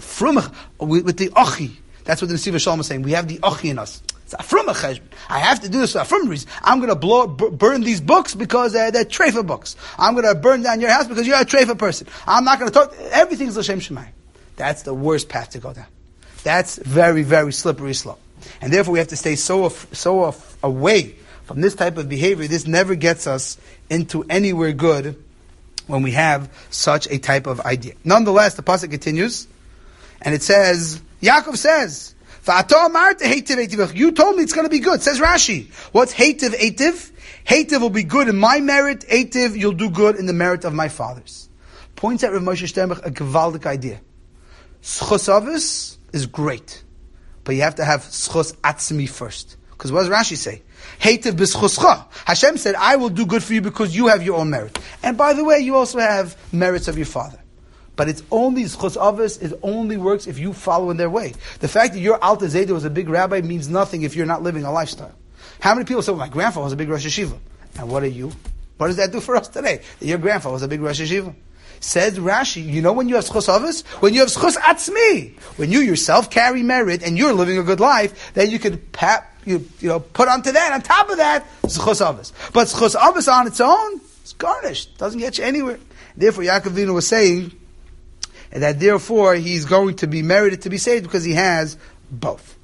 with the Achi. That's what the Nesiv Shalom is saying. We have the Achi in us. It's from a cheshbon. I have to do this from a reason. I'm going to burn these books because they're treifa books. I'm going to burn down your house because you're a treifa person. I'm not going to talk. Everything's l'shem shemayim. That's the worst path to go down. That's very, very slippery slope. And therefore we have to stay so away from this type of behavior. This never gets us into anywhere good when we have such a type of idea. Nonetheless, the pasuk continues, and it says, Yaakov says, you told me it's going to be good. Says Rashi. What's Heitiv Eitiv? Heitiv will be good in my merit. Eitiv, you'll do good in the merit of my fathers. Points out Rav Moshe Sternbuch a gewaldic idea. Schos Avos is great, but you have to have Schos Atzmi first. Because what does Rashi say? Heitiv b'schoscha. Hashem said, I will do good for you because you have your own merit. And by the way, you also have merits of your father. But it's only, Schos Avos, it only works if you follow in their way. The fact that your Alter Zayda was a big rabbi means nothing if you're not living a lifestyle. How many people say, well, my grandfather was a big Rosh Hashiva? And what are you? What does that do for us today? That your grandfather was a big Rosh Hashiva? Says Rashi, you know when you have Schos Avos? When you have Schos Atzmi. When you yourself carry merit and you're living a good life, then you could put onto that, on top of that, Schos Avos. But Schos Avos on its own, it's garnished. Doesn't get you anywhere. Therefore, Yaakov Avinu was saying that therefore he's going to be merited to be saved because he has both.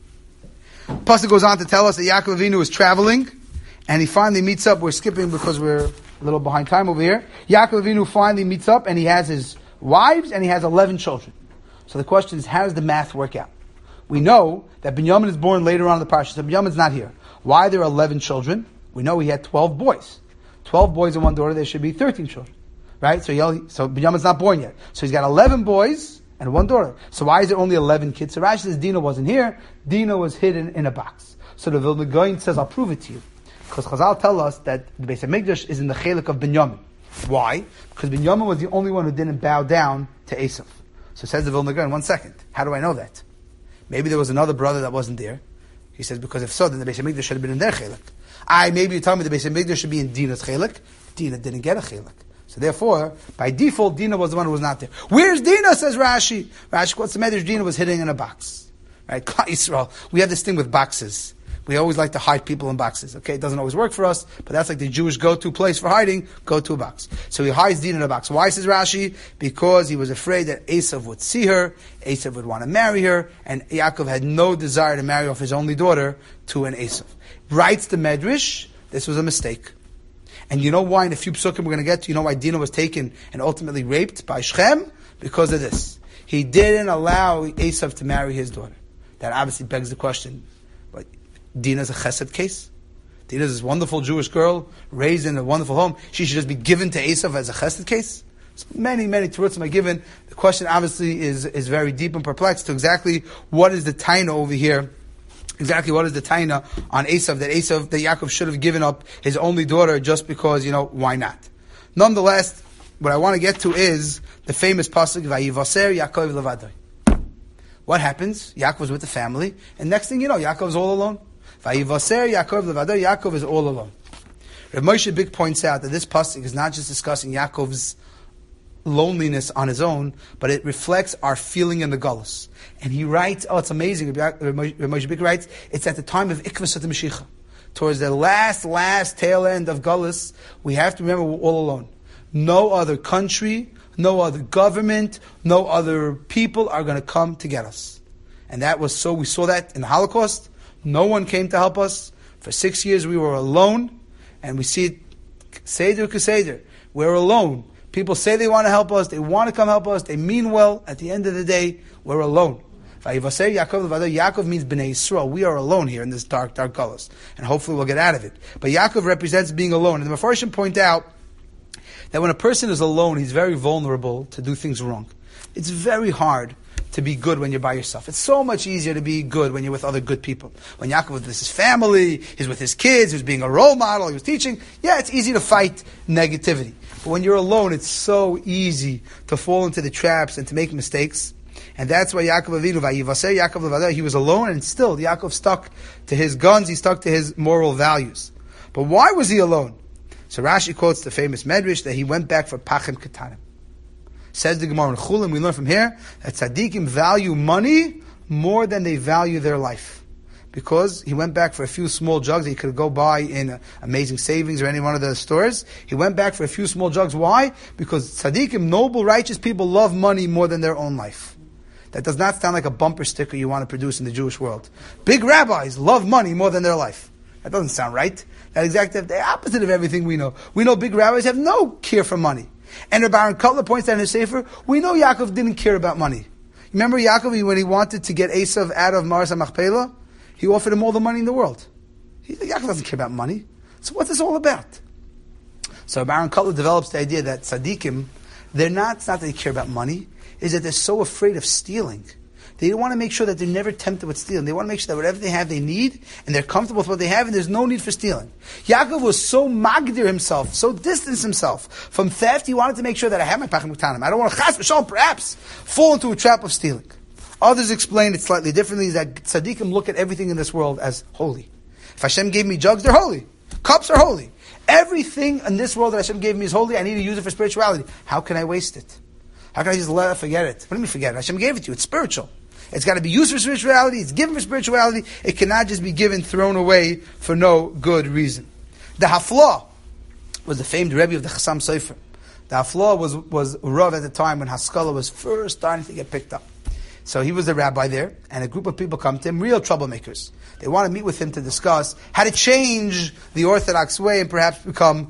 Pasuk goes on to tell us that Yaakov Avinu is traveling and he finally meets up. We're skipping because we're a little behind time over here. Yaakov Avinu finally meets up and he has his wives and he has 11 children. So the question is, how does the math work out? We know that Binyamin is born later on in the parsha, so Binyamin's not here. Why are there 11 children? We know he had 12 boys. 12 boys and one daughter, there should be 13 children. Right? So Binyamin's not born yet. So he's got 11 boys and one daughter. So why is there only 11 kids? So Rashi says Dinah wasn't here. Dinah was hidden in a box. So the Vilna Gaon says, I'll prove it to you. Because Chazal tell us that the Beis HaMikdash is in the chelik of Binyamin. Why? Because Binyamin was the only one who didn't bow down to Esav. So says the Vilna Gaon, 1 second. How do I know that? Maybe there was another brother that wasn't there. He says, because if so, then the Beis HaMikdash should have been in their chelik. Maybe you tell me the Beis HaMikdash should be in Dinah's chelik. Dinah didn't get a chelik. So therefore, by default, Dinah was the one who was not there. Where's Dinah, says Rashi? Rashi, what's the matter? Dinah was hidden in a box. Right? Israel. We have this thing with boxes. We always like to hide people in boxes. Okay, it doesn't always work for us, but that's like the Jewish go-to place for hiding, go to a box. So he hides Dinah in a box. Why, says Rashi? Because he was afraid that Esav would see her, Esav would want to marry her, and Yaakov had no desire to marry off his only daughter to an Esav. Writes the Medrash, this was a mistake. And you know why in a few psukim we're going to get to, you know why Dinah was taken and ultimately raped by Shechem? Because of this. He didn't allow Esav to marry his daughter. That obviously begs the question, but Dinah's a chesed case? Dinah's this wonderful Jewish girl, raised in a wonderful home. She should just be given to Esav as a chesed case? So many terutzim are given. The question obviously is very deep and perplexed to exactly what is the taina over here. Exactly what is the taina on Esav, that Yaakov should have given up his only daughter just because, why not? Nonetheless, what I want to get to is the famous pasuk, Vayivaser Yaakov levadoi. What happens? Yaakov was with the family, and next thing you know, Yaakov is all alone. Vayivaser Yaakov levadoi, Yaakov is all alone. Rav Moshe Bik points out that this pasuk is not just discussing Yaakov's loneliness on his own, but it reflects our feeling in the Galus. And he writes, it's amazing, Rav Moshe Bik writes, it's at the time of Ikvas Mashiach. Towards the last tail end of Galus, we have to remember we're all alone. No other country, no other government, no other people are going to come to get us. And that was so, we saw that in the Holocaust. No one came to help us. For 6 years we were alone, and we see it, Seder Keseder, we're alone. People say they want to help us, they want to come help us, they mean well. At the end of the day, we're alone. Yaakov means Bnei Yisrael. We are alone here in this dark colors. And hopefully we'll get out of it. But Yaakov represents being alone. And the Mefarshim point out that when a person is alone, he's very vulnerable to do things wrong. It's very hard to be good when you're by yourself. It's so much easier to be good when you're with other good people. When Yaakov was with his family, he's with his kids, he was being a role model, he was teaching. Yeah, it's easy to fight negativity. But when you're alone, it's so easy to fall into the traps and to make mistakes. And that's why Yaakov Avinu, Vayivaser Yaakov levadoi, he was alone, and still Yaakov stuck to his guns, he stuck to his moral values. But why was he alone? So Rashi quotes the famous Medrash that he went back for Pachim Ketanim. Says the Gemara in Chulim, we learn from here that tzaddikim value money more than they value their life. Because he went back for a few small jugs that he could go buy in Amazing Savings or any one of the stores. He went back for a few small jugs. Why? Because tzaddikim, noble, righteous people, love money more than their own life. That does not sound like a bumper sticker you want to produce in the Jewish world. Big rabbis love money more than their life. That doesn't sound right. That's exactly the opposite of everything we know. We know big rabbis have no care for money. And Rabbi Aaron Kotler points out in his Sefer, we know Yaakov didn't care about money. Remember Yaakov, when he wanted to get Esav out of Maras HaMachpelah, he offered him all the money in the world. Yaakov doesn't care about money. So what's this all about? So Rabbi Aaron Kotler develops the idea that tzaddikim, it's not that they care about money, is that they're so afraid of stealing. They want to make sure that they're never tempted with stealing. They want to make sure that whatever they have, they need, and they're comfortable with what they have, and there's no need for stealing. Yaakov was so magdir himself, so distanced himself from theft, he wanted to make sure that I have my pachim ketanim. I don't want to chas v'shalom, perhaps, fall into a trap of stealing. Others explain it slightly differently, that tzaddikim look at everything in this world as holy. If Hashem gave me jugs, they're holy. Cups are holy. Everything in this world that Hashem gave me is holy. I need to use it for spirituality. How can I waste it? How can I just forget it? What do you mean forget it? Hashem gave it to you. It's spiritual. It's got to be used for spirituality. It's given for spirituality. It cannot just be given, thrown away for no good reason. The Haflah was the famed Rebbe of the Chassam Sofer. The Haflah was Rav at the time when Haskalah was first starting to get picked up. So he was the rabbi there, and a group of people come to him, real troublemakers. They want to meet with him to discuss how to change the Orthodox way and perhaps become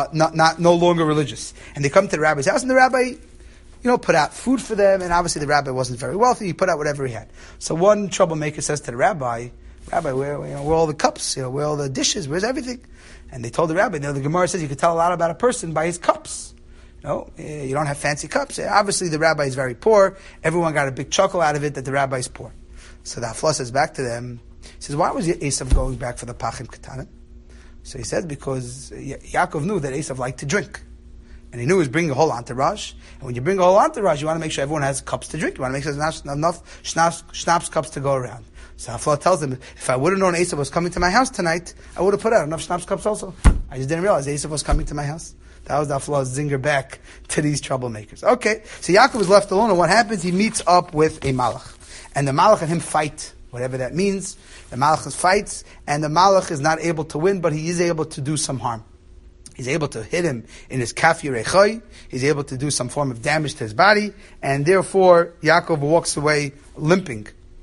no longer religious. And they come to the rabbi's house, and the rabbi, put out food for them, and obviously the rabbi wasn't very wealthy. He put out whatever he had. So one troublemaker says to the rabbi, where are all the cups? Where are all the dishes? Where's everything? And they told the rabbi, the Gemara says you could tell a lot about a person by his cups. You don't have fancy cups. Obviously the rabbi is very poor. Everyone got a big chuckle out of it that the rabbi is poor. So the Haflah says back to them, he says, why was Esav going back for the Pachim Ketanim? So he says, because Yaakov knew that Esav liked to drink. And he knew he was bringing a whole entourage. And when you bring a whole entourage, you want to make sure everyone has cups to drink. You want to make sure there's enough schnapps cups to go around. So Haflah tells him, if I would have known Esav was coming to my house tonight, I would have put out enough schnapps cups also. I just didn't realize Esav was coming to my house. That was the Haflah's zinger back to these troublemakers. Okay, so Yaakov is left alone, and what happens? He meets up with a malach. And the malach and him fight, whatever that means. The malach fights, and the malach is not able to win, but he is able to do some harm. He's able to hit him in his kaf yirei. He's able to do some form of damage to his body, and therefore Yaakov walks away limping.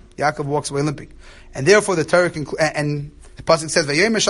And therefore the Torah and the pasuk says,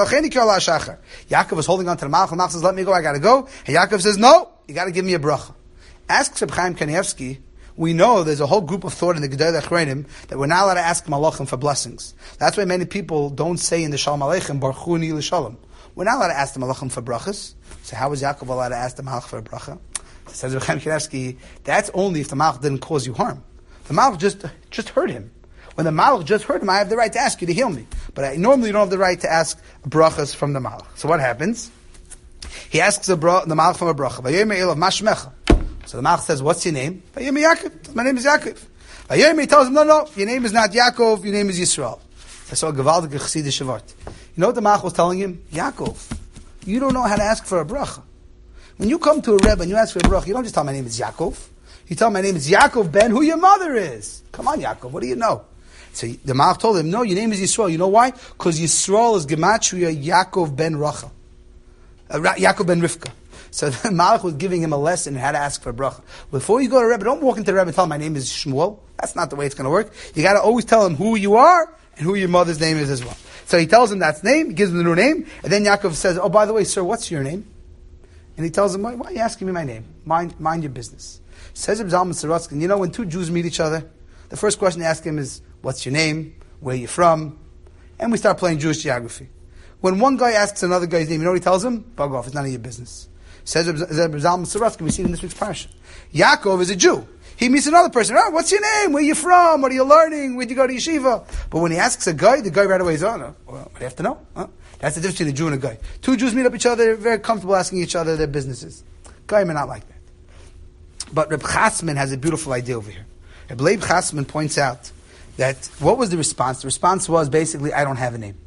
Yaakov is holding on to the malach. The malach says, let me go, I gotta go. And Yaakov says, no, you gotta give me a bracha. Ask Reb Chaim Kanievsky, we know there's a whole group of thought in the Gedolei Achronim that we're not allowed to ask malachim for blessings. That's why many people don't say in the Shalom Aleichem, Baruchuni l'shalom. We're not allowed to ask the malachim for brachas. So how was Yaakov allowed to ask the malach for a bracha? Says Reb Chaim Kanievsky, that's only if the malach didn't cause you harm. The malach just hurt him. When the malach just hurt him, I have the right to ask you to heal me. But I normally don't have the right to ask brachas from the malach. So what happens? He asks the malach from a bracha. So the malach says, what's your name? Yaakov. My name is Yaakov. He tells him, no, your name is not Yaakov, your name is Yisrael. That's all Gavaldik Chassidish Shavart. You know what the malach was telling him? Yaakov, you don't know how to ask for a bracha. When you come to a rebbe and you ask for a bracha, you don't just tell my name is Yaakov. You tell my name is Yaakov ben, who your mother is. Come on, Yaakov, what do you know? So the malach told him, no, your name is Yisrael. You know why? Because Yisrael is Gematria Yaakov ben Rachel. Yaakov ben Rivka. So the malach was giving him a lesson in how to ask for a bracha. Before you go to Rebbe, don't walk into the Rebbe and tell him my name is Shmuel. That's not the way it's going to work. You got to always tell him who you are and who your mother's name is as well. So he tells him that's name, he gives him the new name, and then Yaakov says, oh, by the way, sir, what's your name? And he tells him, why are you asking me my name? Mind your business. Says Reb Zalman Sorotzkin, when two Jews meet each other, the first question they ask him is, what's your name? Where are you from? And we start playing Jewish geography. When one guy asks another guy's name, you know what he tells him? Bug off, it's none of your business. Says Reb Zalman Sorotzkin, we see it in this week's parasha. Yaakov is a Jew. He meets another person. Oh, what's your name? Where are you from? What are you learning? Where'd you go to yeshiva? But when he asks a guy, the guy right away is, oh, no. Well, what do you have to know? Huh? That's the difference between a Jew and a guy. Two Jews meet up each other, they're very comfortable asking each other their businesses. Guy may not like that. But Reb Chasman has a beautiful idea over here. Reb Leib Chasman points out that what was the response? The response was basically, I don't have a name.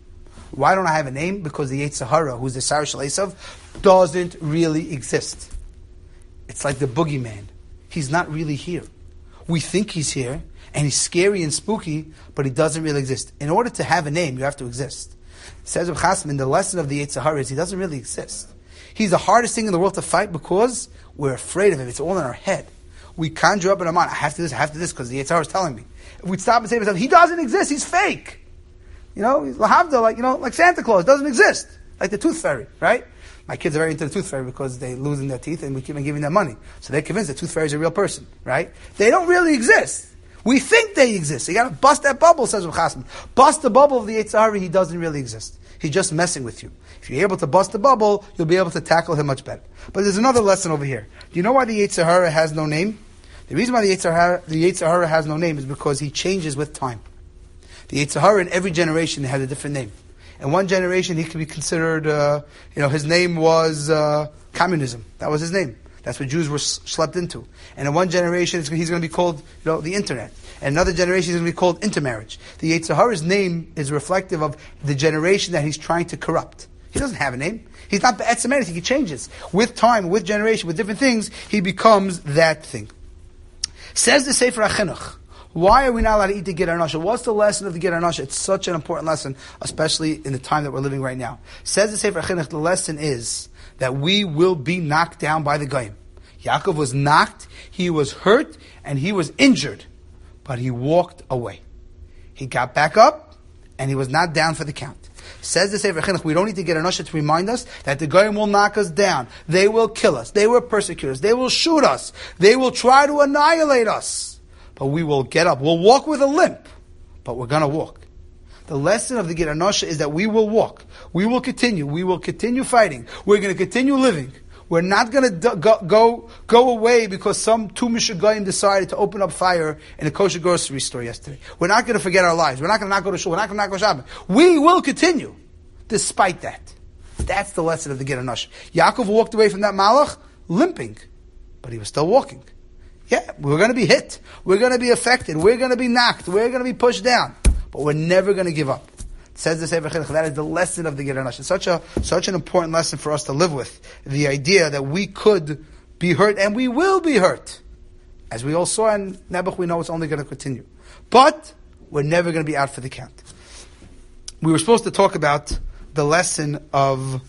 Why don't I have a name? Because the Yetzer Hara, who's the Sar Shel Esav, doesn't really exist. It's like the boogeyman. He's not really here. We think he's here, and he's scary and spooky, but he doesn't really exist. In order to have a name, you have to exist. Says Reb Chasman, the lesson of the Yetzer Hara is he doesn't really exist. He's the hardest thing in the world to fight because we're afraid of him. It's all in our head. We conjure up in our mind, I have to do this, because the Yetzer Hara is telling me. If we'd stop and say to ourselves, he doesn't exist, he's fake. He's lahavda, like Santa Claus, doesn't exist. Like the tooth fairy, right? My kids are very into the tooth fairy because they're losing their teeth and we keep on giving them money. So they're convinced the tooth fairy is a real person, right? They don't really exist. We think they exist. So you got to bust that bubble, says Reb Chasman. Bust the bubble of the Yetzer Hara, he doesn't really exist. He's just messing with you. If you're able to bust the bubble, you'll be able to tackle him much better. But there's another lesson over here. Do you know why the Yetzer Hara has no name? The reason why the Yetzer Hara has no name is because he changes with time. The Yetzer Hara in every generation has a different name. In one generation, he could be considered, his name was communism. That was his name. That's what Jews were schlepped into. And in one generation, he's going to be called, the internet. And another generation, he's going to be called intermarriage. The Yetzer Hara's name is reflective of the generation that he's trying to corrupt. He doesn't have a name. He's not be'etzem anything. He changes. With time, with generation, with different things, he becomes that thing. Says the Sefer HaChinuch, why are we not allowed to eat the Geder Anasha? What's the lesson of the Geder Anasha? It's such an important lesson, especially in the time that we're living right now. Says the Sefer HaChinuch, the lesson is that we will be knocked down by the Goyim. Yaakov was knocked, he was hurt, and he was injured. But he walked away. He got back up, and he was not down for the count. Says the Sefer HaChinuch, we don't need to get an usher to remind us that the Goyim will knock us down. They will kill us. They will persecute us. They will shoot us. They will try to annihilate us. But we will get up. We'll walk with a limp, but we're going to walk. The lesson of the Geder Anasha is that we will walk. We will continue. We will continue fighting. We're going to continue living. We're not going to go away because some two Mishagayim decided to open up fire in a kosher grocery store yesterday. We're not going to forget our lives. We're not going to not go to shul. We're not going to not go shopping. We will continue despite that. That's the lesson of the Geder Anasha. Yaakov walked away from that malach limping, but he was still walking. Yeah, we're going to be hit. We're going to be affected. We're going to be knocked. We're going to be pushed down. But we're never going to give up. It says the Sefer HaChinuch, that is the lesson of the Geder Anasha. It's such an important lesson for us to live with. The idea that we could be hurt and we will be hurt. As we all saw in Nebuch, we know it's only going to continue. But we're never going to be out for the count. We were supposed to talk about the lesson of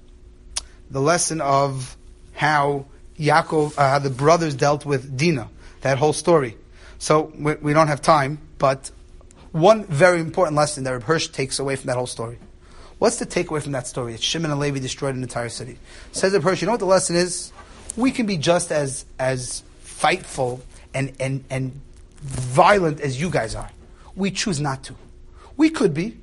how Yaakov, how the brothers dealt with Dinah, that whole story. So we don't have time, but one very important lesson that Reb Hirsch takes away from that whole story. What's the takeaway from that story? It's Shimon and Levi destroyed an entire city. Says Reb Hirsch, you know what the lesson is? We can be just as fightful and violent as you guys are. We choose not to. We could be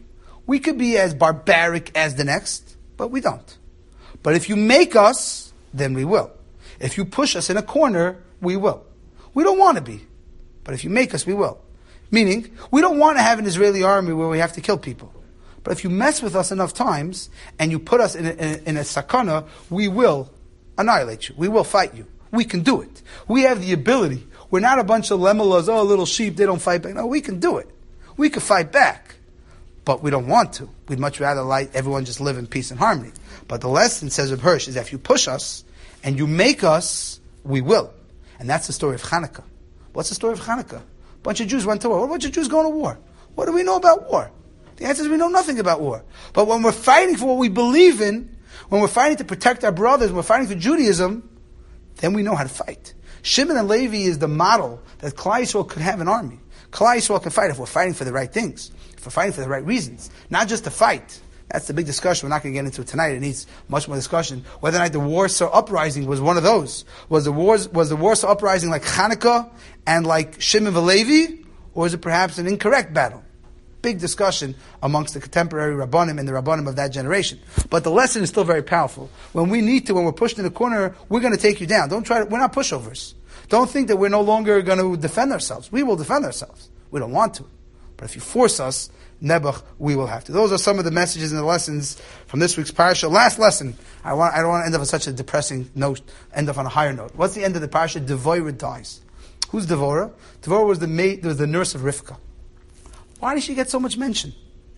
as barbaric as the next, but we don't. But if you make us, then we will. If you push us in a corner, we will. We don't want to be. But if you make us, we will. Meaning, we don't want to have an Israeli army where we have to kill people. But if you mess with us enough times, and you put us in a sakana, we will annihilate you. We will fight you. We can do it. We have the ability. We're not a bunch of lemelas, little sheep, they don't fight back. No, we can do it. We can fight back. But we don't want to. We'd much rather let everyone just live in peace and harmony. But the lesson, says Reb Hirsch, is that if you push us, and you make us, we will. And that's the story of Hanukkah. What's the story of Hanukkah? A bunch of Jews went to war. What a bunch of Jews going to war? What do we know about war? The answer is we know nothing about war. But when we're fighting for what we believe in, when we're fighting to protect our brothers, when we're fighting for Judaism, then we know how to fight. Shimon and Levi is the model that Klal Yisrael could have an army. Klal Yisrael can fight if we're fighting for the right things, if we're fighting for the right reasons, not just to fight. That's the big discussion. We're not going to get into it tonight. It needs much more discussion. Whether or not the Warsaw Uprising was one of those. Was the Warsaw Uprising like Hanukkah and like Shimon and Levi? Or is it perhaps an incorrect battle? Big discussion amongst the contemporary Rabbanim and the Rabbanim of that generation. But the lesson is still very powerful. When we're pushed in the corner, we're going to take you down. We're not pushovers. Don't think that we're no longer going to defend ourselves. We will defend ourselves. We don't want to. But if you force us, Nebuch, we will have to. Those are some of the messages and the lessons from this week's parasha. Last lesson. I don't want to end up on such a depressing note, end up on a higher note. What's the end of the parasha? Devorah dies. Who's Devorah? Devorah was the nurse of Rivka. Why did she get so much mention?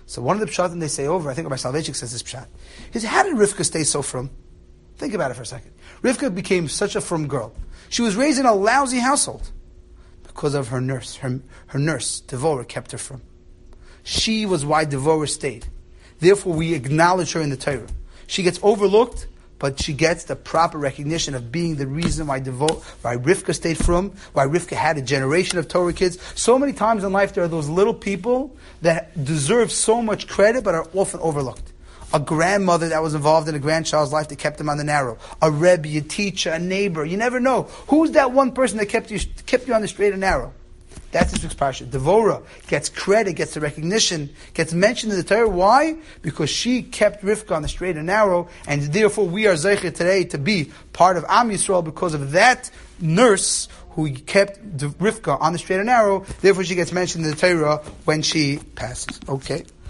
So one of the pshatim they say over, I think Rabbi Soloveitchik says this pshat. He says, how did Rivka stay so frum? Think about it for a second. Rivka became such a frum girl. She was raised in a lousy household because of her nurse. Her nurse, Devorah, kept her frum. She was why Devorah stayed. Therefore, we acknowledge her in the Torah. She gets overlooked, but she gets the proper recognition of being the reason why Rivka stayed frum, why Rivka had a generation of Torah kids. So many times in life there are those little people that deserve so much credit but are often overlooked. A grandmother that was involved in a grandchild's life that kept them on the narrow. A rebbe, a teacher, a neighbor. You never know. Who's that one person that kept you on the straight and narrow? That's this week's parsha. Devorah gets credit, gets the recognition, gets mentioned in the Torah. Why? Because she kept Rivka on the straight and narrow, and therefore we are zeicher today to be part of Am Yisrael because of that nurse who kept Rivka on the straight and narrow. Therefore she gets mentioned in the Torah when she passes. Okay.